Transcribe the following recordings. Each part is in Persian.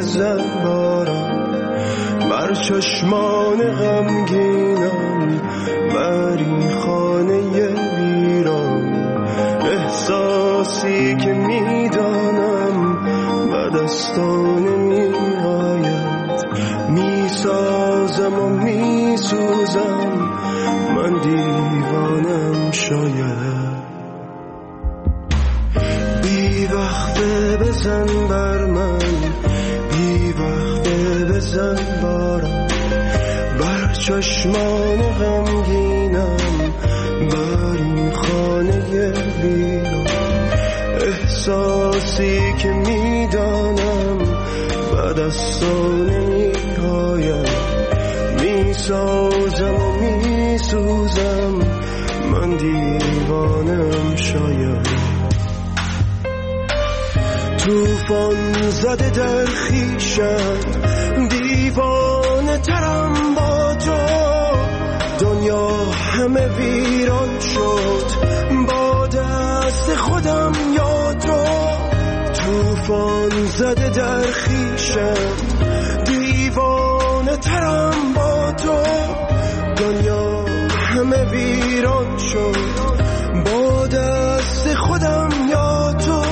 بزن باران بر چشمان غمگینم، بر این خانه ویران. احساسی که میدانم به دستان نمیآید، میسازم و میسوزم، من دیوانم شاید. بی وقته بزن بر من، بی وقته بزن باران بر چشمان غمگینم، بر این خانه ویران. احساسی که میدانم به دستان نمیآید، میسازم و میسوزم، من دیوانم شاید. توفان زده در خویشم، دیوانه ترم با تو. دنیا همه ویران شد با دست خودم یا تو. توفان زده در خویشم، دیوانه ترم با تو. دنیا همه ویران شد با دست خودم یا تو.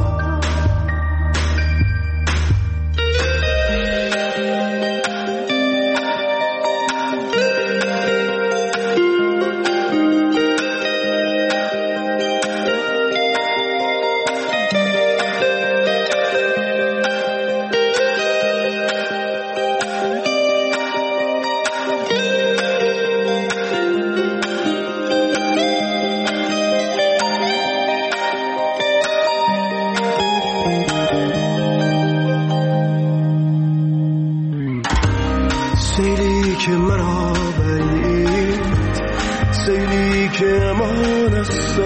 سیلی که مرا برید، سیلی که امان است،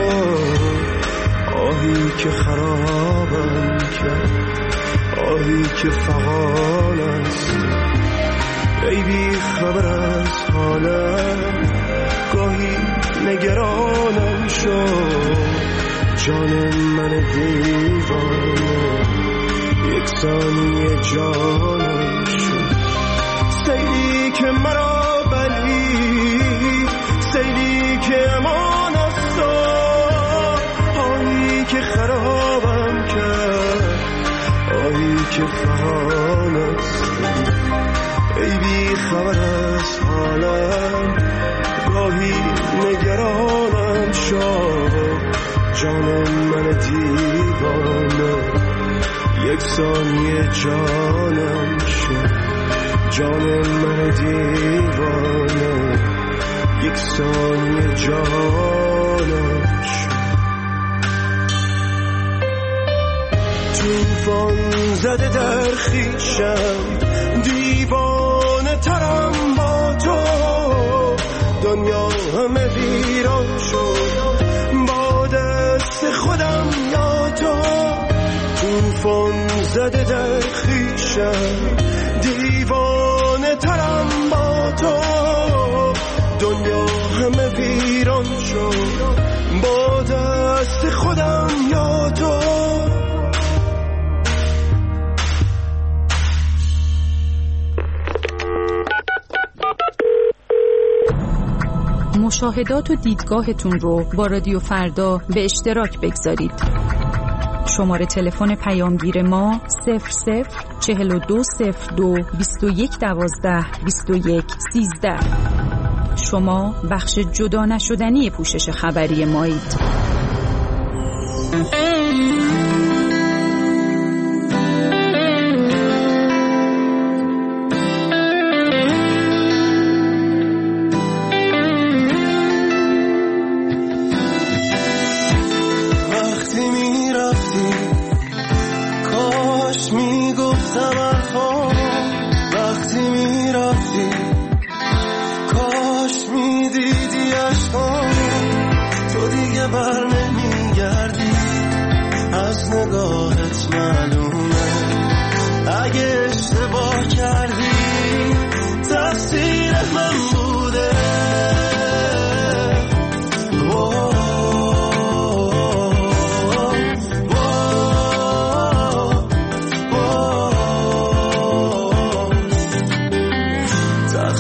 آهی که خرابم کرد، آهی که فغان است. ای بی خبر از حالم، گاهی نگرانم شد، جان من دیوانه یک ثانیه جانم شد. سیلی که مرا بلید، سیلی که امان است، آهی که خرابم کرد، آهی که فغان است. ای بی خبر از حالم، گاهی نگرانم شد، جان من دیوانه یک ثانیه جانم شد. جان من دیوانه یک ثانیه جانم شد. توفان زده در خویشم، دیوانه ترم با تو. دنیا همه ویران شد با دست خودم یا تو. توفان زده در خویشم، دیوانه ترم با تو. دنیا همه ویران شد با دست خودم یا تو. مشاهدات و دیدگاهتون رو با رادیو فردا به اشتراک بگذارید. شماره تلفن پیامگیر ما 004202 2112 2113. شما بخش جدا نشدنی پوشش خبری مایید.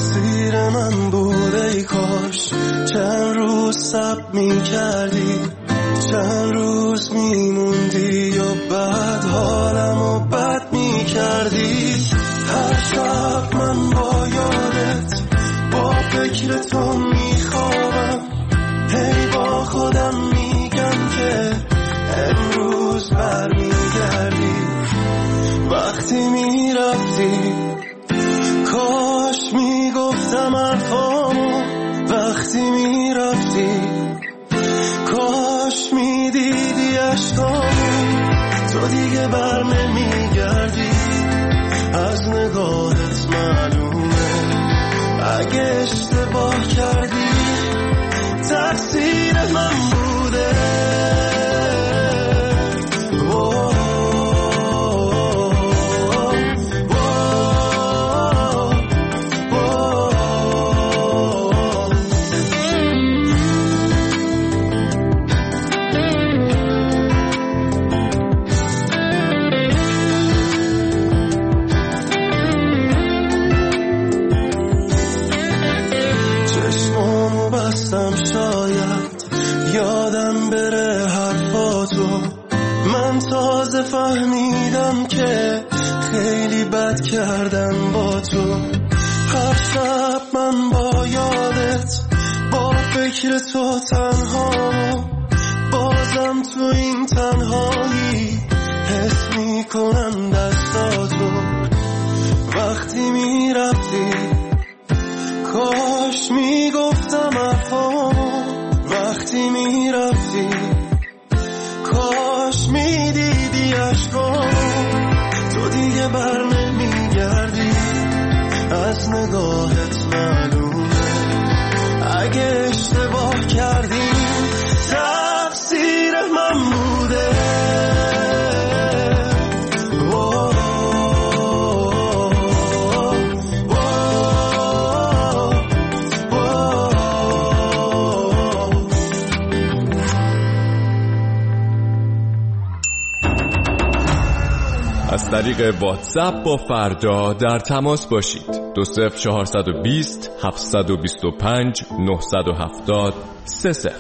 تقصیر من بود ای کاش چند روز صبر می‌کردی، چند روز میموندی و بعد حالمو بد می‌کردی. هر شب من با یادت با فکر تو میخوابم، هی با خودم میگم که امروز برمیگردی. وقتی میرفتی کاش میگفتم حرفامو، وقتی میرفتی کاش میدیدی عشقامو. تو دیگه بر نمیگردی، از نگاهت معلومه اگه اشتباه کردی تقصیر من بوده. فهمیدم که خیلی بد کردم با تو. هر شب من با یادت با فکر تو تنها، بازم تو این تنهایی حس میکنم دستاتو. وقتی میرفتی کاش میگفتم حرفامو، وقتی میرفتی کاش میدیدی عشقامو. تو دیگه بر نمیگردی، از نگاهت معلومه اگه اشتباه کردی تقصیر من بوده. از طریق واتساپ با فردا در تماس باشید. 20420 725 970 30.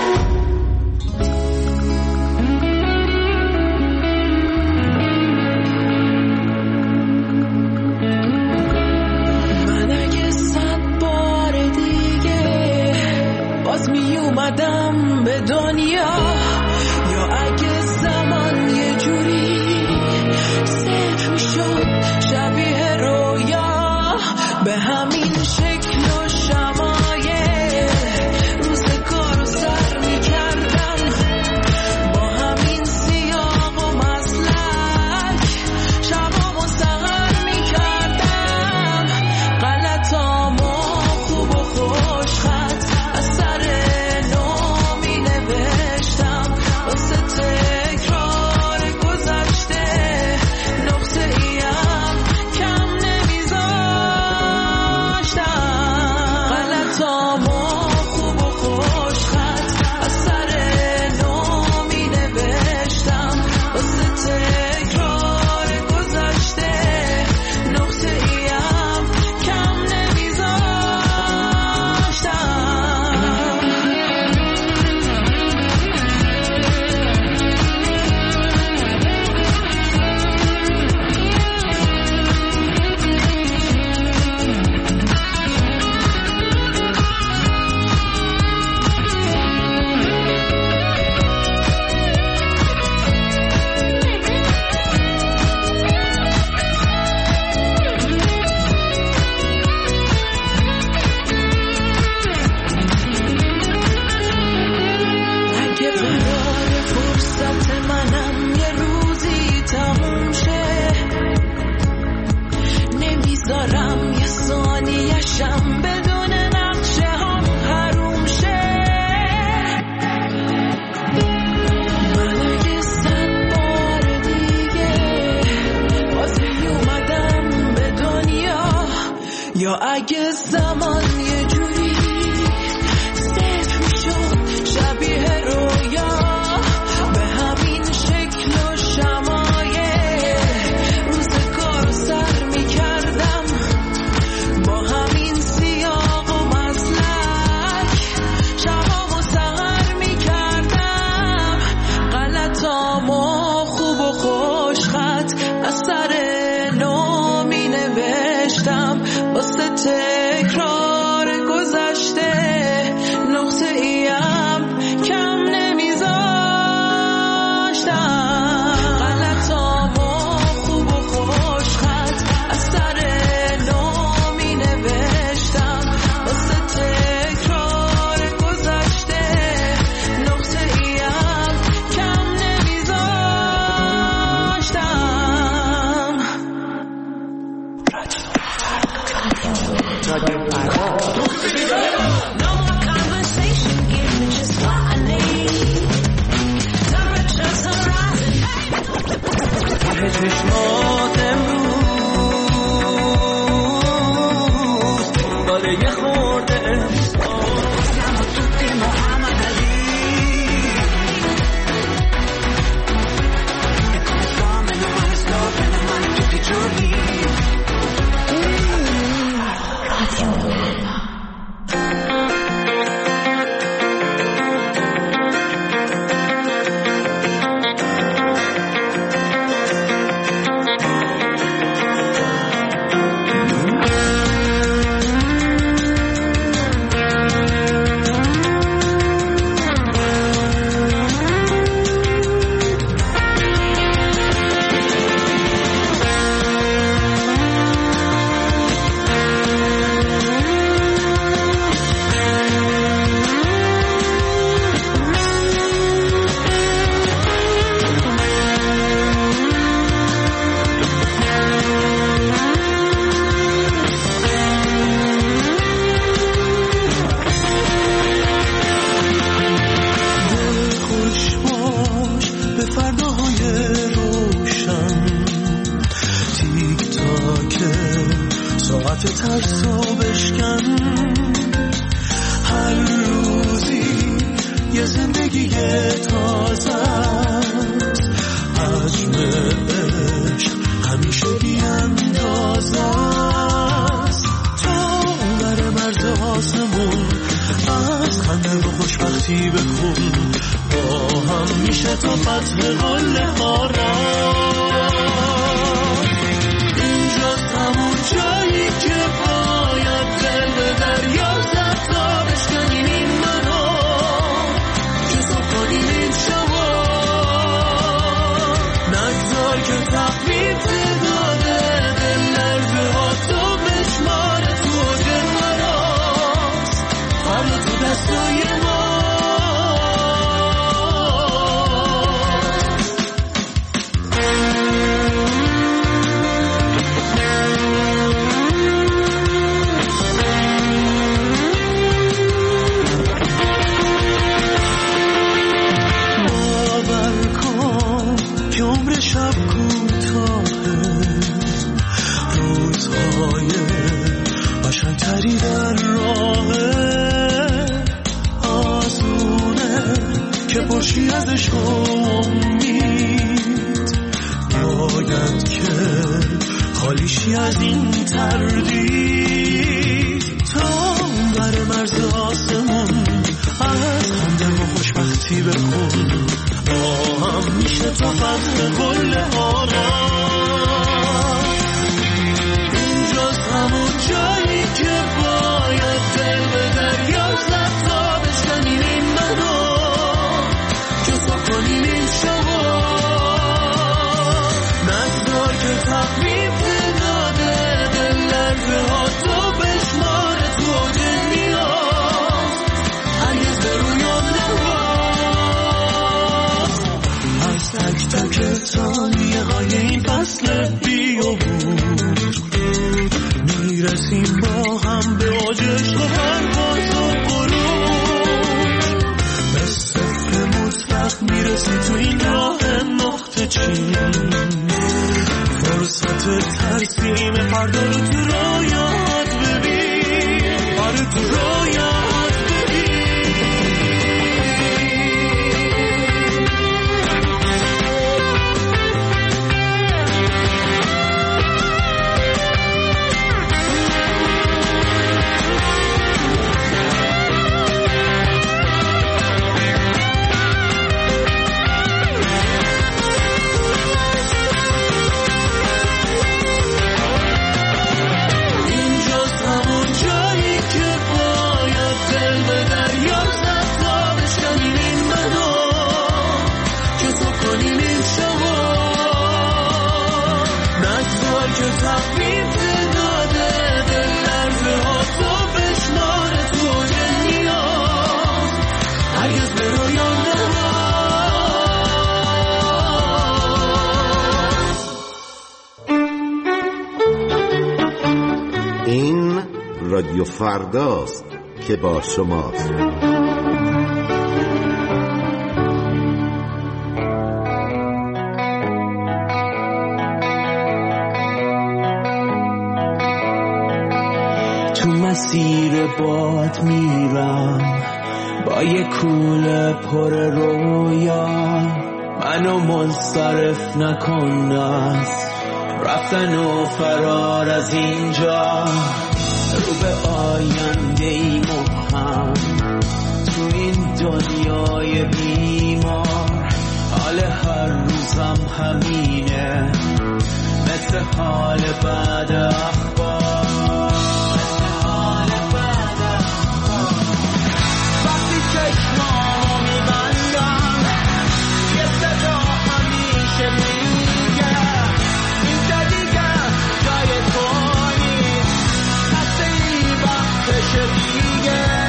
من اگه 100 بار دیگه باز می اومدم به دنیا، یا اگه زمان یه جوری صرف میشد شبیه رویا، به همین شکل و شمایل روزگار رو سر میکردم، با همین سیاق و مسلک شبامو سهر میکردم، غلطامو خوب و خوش خط از سر نو می نوشتم، واسه تکرار گذشته نقطه ایم کم نمیذاشتم، غلطامو خوب و خوش خط از سر نو می نوشتم، واسه تکرار گذشته نقطه ایم کم نمیذاشتم. اگه قرار فرصت منم یه روزی تموم شه، نمیذارم یه ثانیه‌شم بدون نقشه هم حروم شه. من اگه 100 بار دیگه باز میومدم به دنیا، یا اگه زمان یه جوری صرف میشد شبیه رویا، به همین شکل و شمایل روزگار رو سر میکردم، با همین چشمات امروز دنبال یه خورده احساس توی محمد علی ترسو بشکن هر روزی یه زندگی تازه است حجم عشق همیشه بیاندازه است تا بر مرز آسمون از خنده و خوشبختی بخون با هم میشه تا فتح قله ها را اینجاست همون جایی که باید دل به دریا زد تا بشکنیم این منو که صبح کنیم این شما نگذار که تقویم تعداده دل لرزه ها تو بشماره تو دل مراست فردا تو دستای ما شب کوتاهه روزهای قشنگتری در راهه آسونه که پرشی ازش امید باید که خالیشی از این تردید تا بر مرز آسمون از خنده و خوشبختی بخون با هم میشه تا فتح قله ها را اینجاست همون جایی که باید دل به دریا زد تا بشکنیم این منو که صبح کنیم این شما نگذار که تقویم تعداده دل لرزه ها تو بشماره تو دل میاد هرگز به رویان تک تک ثانیه های این فصل بیابود میرسیم با هم به اوجش و پرواز و غروب به صفر مطلق میرسیم تو این راه نقطه چین فرصت ترسیم فردا رو تو رویات ببین آره تو رویات ببین اینجاست همون جایی که باید رادیو فرداست که با شماست. تو مسیر باد میرم با یه کوله پر رویا، منو منصرف نکن از رفتن و فرار از اینجا، رو به آینده ای مبهم تو این دنیای بیمار. حال هر روزم همینه مثل حال بعد اخبار. وقتی چشمامو میبندم یه صدا همیشه میگه اینجا دیگه جای تو نیست، خسته ای وقتش دیگه.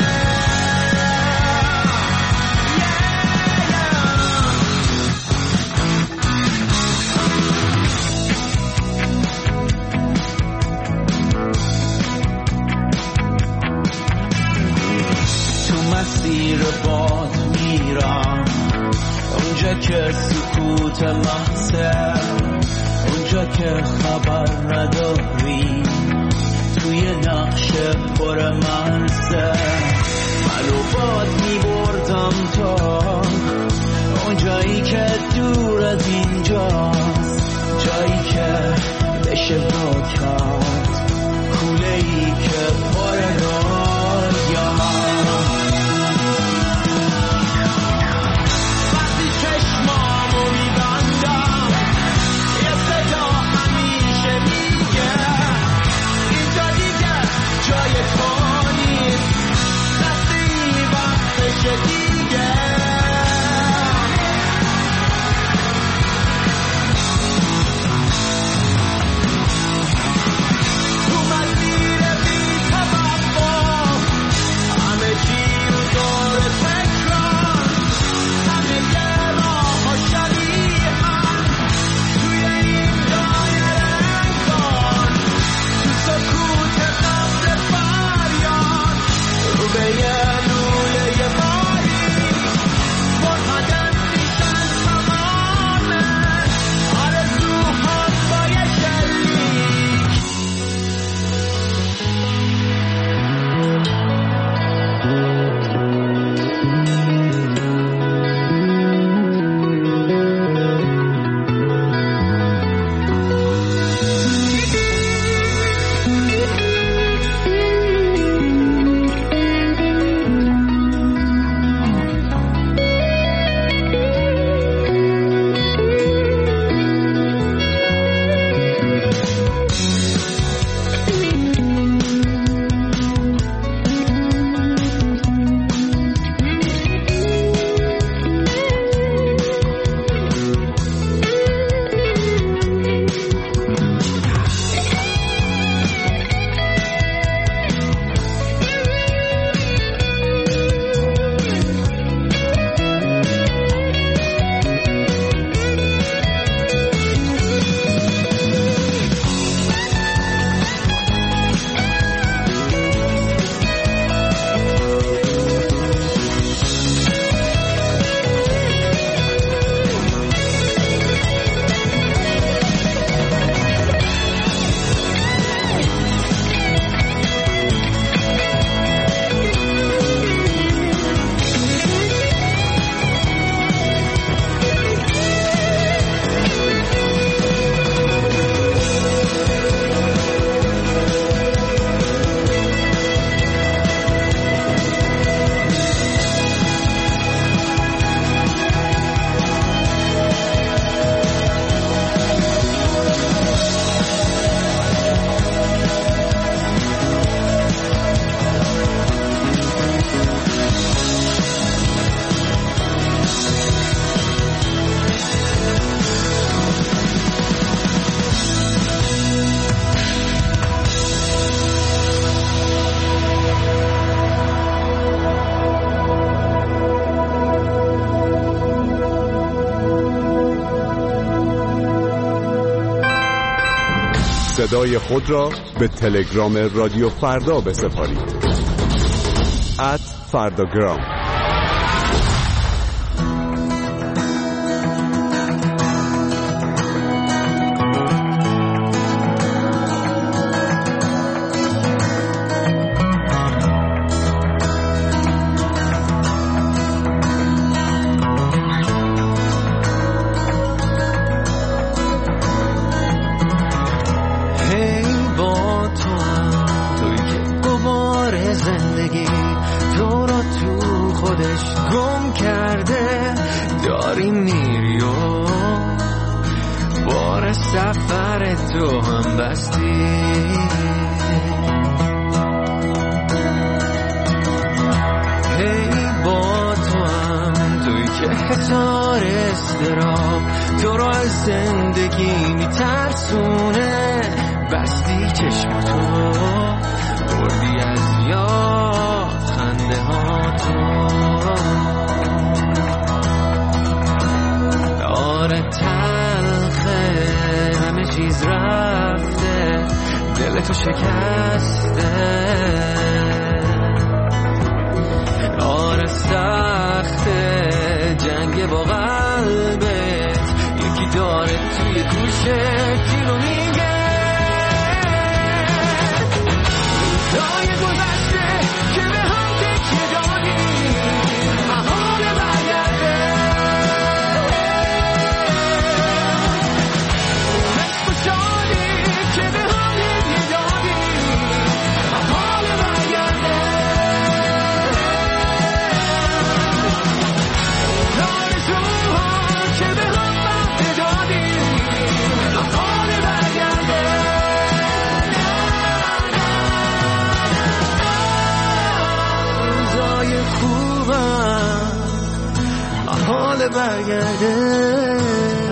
مسیر باد میرم اونجا که سکوت محضه، اونجا که خبر نداری توی نقش پر مرزه. منو باد میبردم تا اونجایی که دور از اینجاست، جایی که بشه با کرد کوله ای که پر رویا. صدای خود را به تلگرام رادیو فردا بسپارید. @فرداگرام. سفر تو هم بستی، هی با تو هم توی که حسار استراب تو رو از زندگی میترسونه، بستی چشم تو بردی از یاد خنده ها تو، آره همه چیز رفته، دل تو شکسته، آره سخته جنگ با قلبت، یکی داره توی گوشه جیلو میگه روزای گذشته که به هم تکیه دادیم محال برگرده، حال برگرده.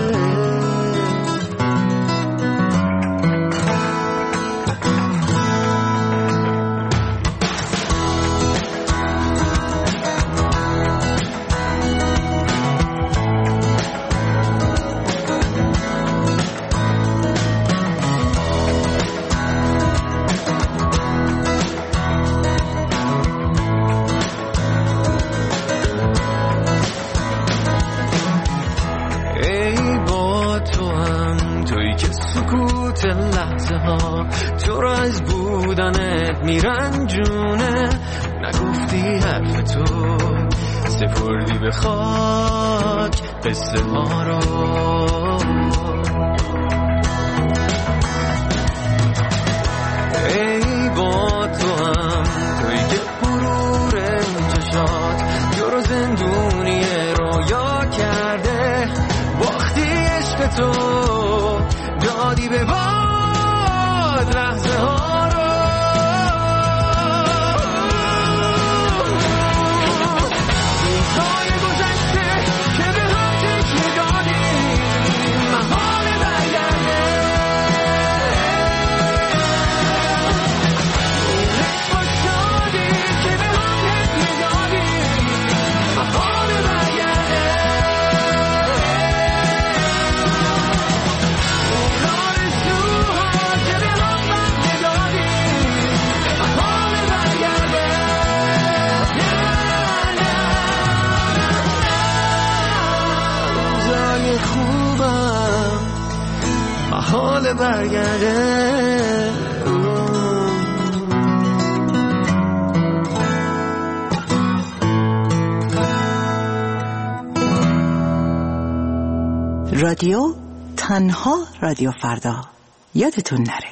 لحظه ها تو را از بودنت میرنجونه، نگفتی حرف تو سپردی به خاک قصه ها رو، ای با تو هم توی که غرور چشات تو رو زندونی رویا کرده، باختی عشق تو دادی به باد لحظه ها رو، روزهای گذشته که به هم تکیه دادیم محال برگرده، عشق و شادی که به هم تکیه دادیم محال برگرده، حال برگرده. رادیو تنها رادیو فردا، یادتون نره.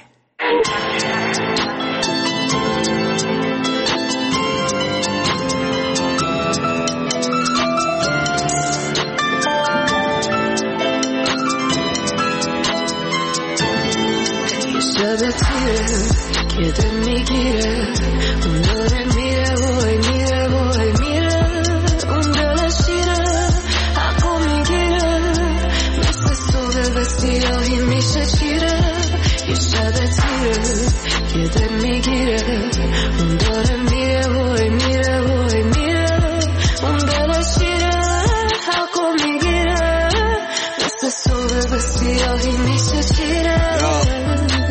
که دل میگیره اون داره میره وای میره وای میره، اون دل شیره حقو میگیره، مثل صبح سیاهی میشه چیره، یه شب تیره که دل میگیره اون داره میره وای میره وای میره، اون دل شیره حقو میگیره، مثل صبح سیاهی میشه چیره.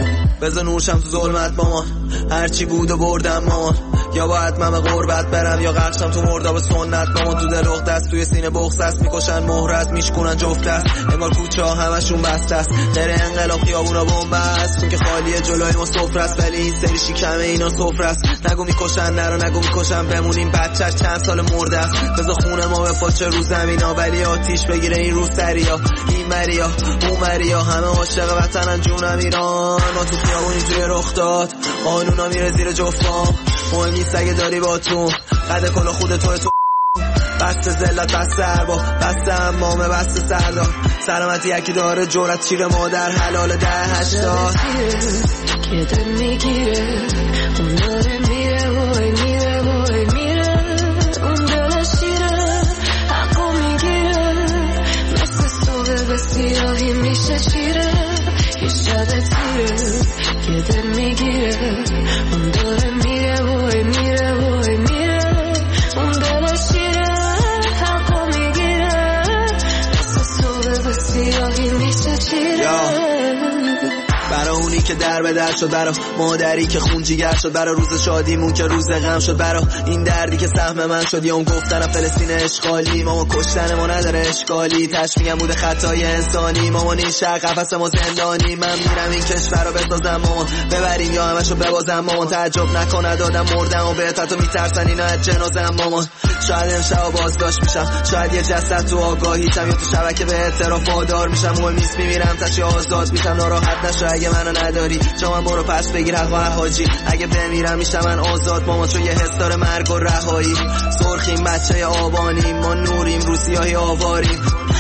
بذار نورشم تو ظلمت مامان، هرچی بود و بردم مامان. یا باید من به غربت برم یا غرقشم تو مرداب سنت مامان. تو دل اخت است، توی سینه بغض است، میکشن مهرت میشکنن جفت است. انگار کوچه ها همشون بسته است، غیر انقلاب خیابونا بمب است. چون که خالیه جلوی ما سفره است، ولی این سری شکمه اینا سفره است. نگو میکشن نرو نگو میکشن، بمونیم بچه‌ش چند سال مرده است. بذار خون ما بپاچه رو زمینا، ولی آتیش بگیره این روسریا. این مریا اون مریا همه عاشق وطنن جونم ایران. ما تو خیابونی توی رخ داد، قانونا میره زیر جفام. مهم نیست اگه داری با تو قد کلا خود توی تو. بسته ذلت بسته ارباب بسته امامه بسته سردار. سلامتی یکی داره جورت چیر مادر حلال 10-80 که دل میگیره اون داره میره وای میره وای میره. اون دل شیره حقو میگیره، مثل صبح به سیاهی میشه چیره. یه شب تیره که دل میگیره اون داره میره وای میره وای میره. اون دل شیره حقو میگیره، مثل صبح به سیاهی میشه چیره. برای اونی که در به در شد، برای مادری که خون جیگر شد، برای روز شادیمون که روز غم شد، برای این دردی که سهم من شد. یا اون گفتن فلسطین اشغالی، ماما کشتن ما نداره اشکالی. تشمیعم بوده خطای انسانی، ماما این شهر قفس ما زندانی. من میرم این کشور رو بسازم مامان، ببریم یا همشو ببازم مامان. تعجب نکنه دادم مردم و بهت تو میترسن اینا از جنازم مامان. شاید امشب بازداشت میشم، شاید یه جسد تو آگاهیشم، یا تو شبکه به اعتراف وادار میشم. مهم نیست میمیرم تشی آزاد میشم، ناراحت نشو اگه منو نداری. چون من برو پس بگیر حق و حاجی، اگه بمیرم میشم من آزاد مامان. چون یه حس داره مرگ و رهایی. سرخیم بچه آبانیم، ما نوریم رو سیاهی آواریم.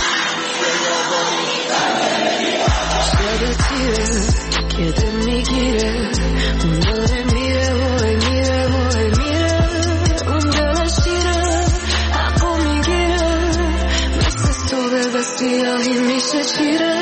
شب تیره که دل میگیره اون داره میره وای میره وای میره. اون دل شیره حقو میگیره، مثل صبح به سیاهی میشه چیره.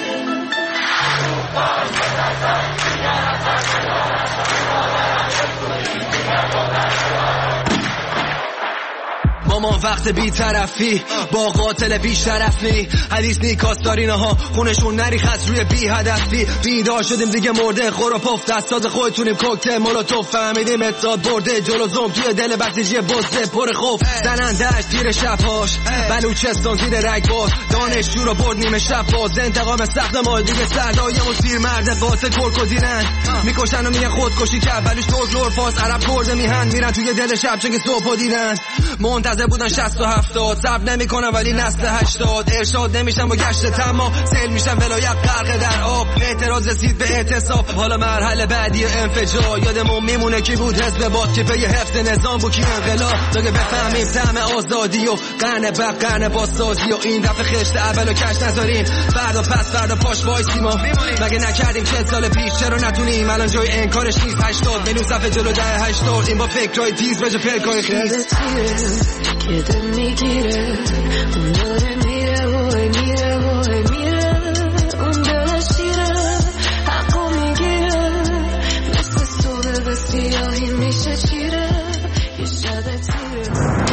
مامان وقت بی طرفی با قاتل بی شرفی، حدیث نیکاستارینا ها خونشون نریخ از روی بی هدفی. بیدار شدیم دیگه مرده خور و پف، دستاز خودتونیم کوکتل مولوتوف. فهمیدیم اتحاد برده جلو زوم توی دل بسیجی بزده پر خوف. زنندهش تیر شبهاش بلوچستان زیر رگباز، دانشجو رو برد نیمه شب باز. انتقام سخت ما دیگه سردایمون تیر مرد قاتل کرکودیرن میکشن و میگن خودکشی کرد، ولیش فولکلور فاس عرب کرده میهن میرن توی دل شب چون که صبح دیدن. منتظر بودن 60 و 70 صبر نمیکنن ولی نسل 80 ارشاد نمیشن با گشت تمام، سیل میشن ولایت غرق در آب. اعتراض رسید به اعتصاب، حالا مرحله بعدی انفجار. یادمون میمونه کی بود حزب باد که پی حفظ نظام بود کی انقلاب. تا که بفهمیم طعم آزادی و قرن بعد قرن بازسازی و این دفعه خشت اول و کش نذاریم. فردا پس فردا پاش وایسیم و مگه نکردیم 40 سال پیش، چرا نتونیم الان جای انکارش نیست. 80 میلیون صفحه جلو 10-80 این با فکرای تیز بجا پلکای خیز. که دل میگیره اون داره میره وای میره وای میره. اون دل شیره حقو میگیره، مثل صبح به سیاهی میشه چیره. یه شب تیره